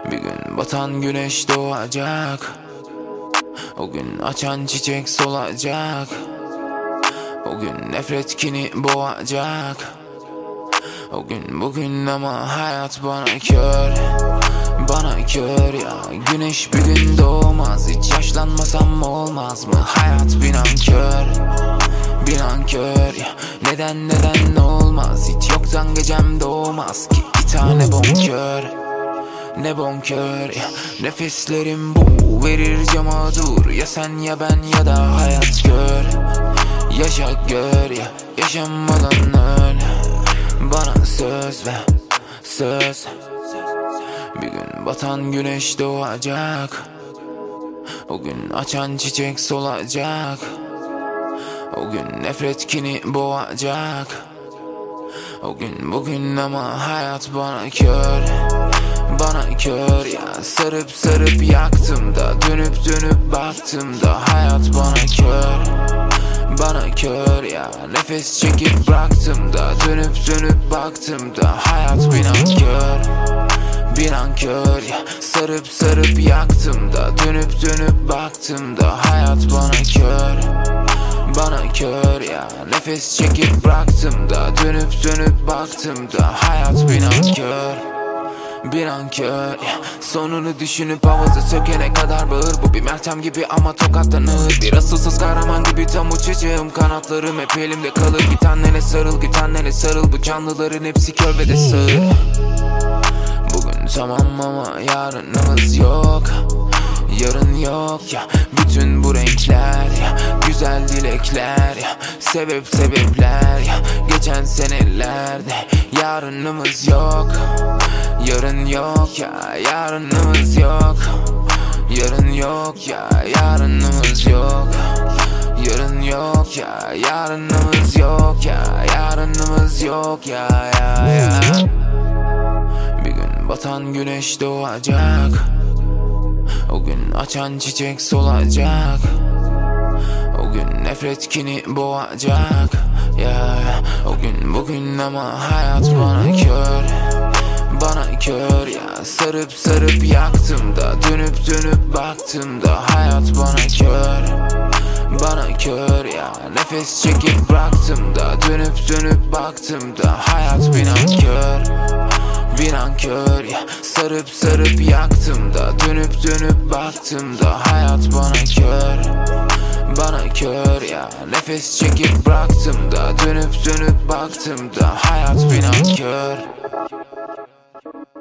Bir gün batan güneş doğacak, o gün açan çiçek solacak, o gün nefret kini boğacak. O gün bugün ama hayat bana kör, bana kör ya. Güneş bir gün doğmaz, hiç yaşlanmasam olmaz mı? Hayat bir nankör, bir nankör ya. Neden olmaz, hiç yoktan gecem doğmaz ki. Bir tane bonkör, ne bonkör ya. Nefeslerim bu, verir cama dur. Ya sen ya ben ya da hayat gör. Yaşa gör ya, yaşamadan öl. Bana söz ver, söz. Bir gün batan güneş doğacak, o gün açan çiçek solacak, o gün nefret kini boğacak. O gün bugün ama hayat bana kör, bana kör ya. Sarıp sarıp yaktım da, dönüp dönüp baktım da. Hayat bana kör, bana kör ya. Nefes çekip bıraktım da, dönüp dönüp baktım da. Hayat bir nankör, bir nankör ya. Sarıp sarıp yaktım da, dönüp dönüp baktım da. Hayat bana kör, bana kör ya. Nefes çekip bıraktım da, dönüp dönüp baktım da. Hayat bir nankör, bir nankör ya. Sonunu düşünüp havası sökene kadar bağır. Bu bir Meltem gibi ama tokattan ağır. Bir asılsız kahraman gibi tam uçacağım. Kanatlarım hep elimde kalır. Git annene sarıl, git annene sarıl. Bu canlıların hepsi kör ve de sağır. Bugün tamam ama yarınımız yok, yarın yok ya. Bütün bu renkler ya, güzel dilekler ya, sebepler ya. Geçen senelerde yarınımız yok, yarın yok ya. Yarınımız yok, yarın yok ya. Yarınımız yok, yarın yok ya. Yarınımız yok ya. Yarınımız yok ya, ya. Bir gün batan güneş doğacak, o gün açan çiçek solacak, o gün nefret kini boğacak ya. O gün bugün ama hayat bana kör, bana kör ya. Sarıp sarıp yaktım da, dönüp dönüp baktım da. Hayat bana kör, bana kör ya. Nefes çekip bıraktım da, dönüp dönüp baktım da. Hayat bir nankör, bir nankör ya. Sarıp sarıp yaktım da, dönüp dönüp baktım da. Hayat bana kör, bana kör ya. Nefes çekip bıraktım da, dönüp dönüp baktım da. Hayat bir nankör.